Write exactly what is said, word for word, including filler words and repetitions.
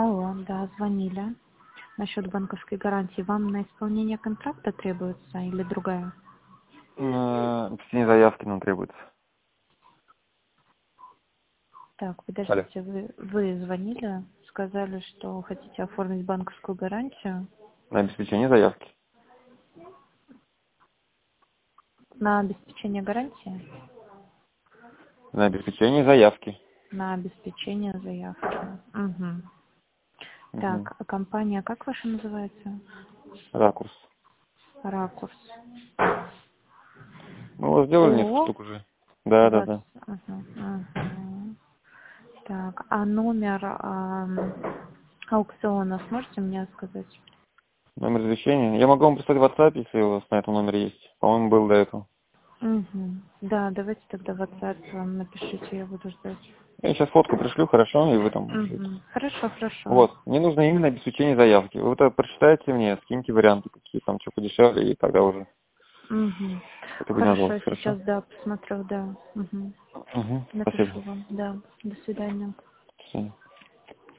Алло, да, звонили. Насчет банковской гарантии. Вам на исполнение контракта требуется или другая? Написание заявки нам требуется. Так, Алло. подождите, вы, вы звонили, сказали, что хотите оформить банковскую гарантию На обеспечение заявки. на обеспечение гарантии? На обеспечение заявки. На обеспечение заявки. Угу. Угу. Так, а компания как ваша называется? Ракурс. Ракурс. Мы вот сделали несколько О, штук уже. Да, да, да. да. Ага, ага. Так, а номер ам, аукциона сможете мне сказать? Номер извещения. Я могу вам прислать в WhatsApp, если у вас на этом номере есть. По-моему, был до этого. Угу. Да, давайте тогда в WhatsApp вам напишите, я буду ждать. Я сейчас фотку пришлю, хорошо, и вы там уже это. Угу. Хорошо, хорошо. Вот. Мне нужно именно обеспечение заявки. Вы это прочитайте мне, скиньте варианты, какие там, что подешевле, и тогда уже Угу. это будет Хорошо, называться, хорошо? сейчас, да, посмотрю, да. Угу. Угу. Спасибо. Напишу вам, да. До свидания. До свидания.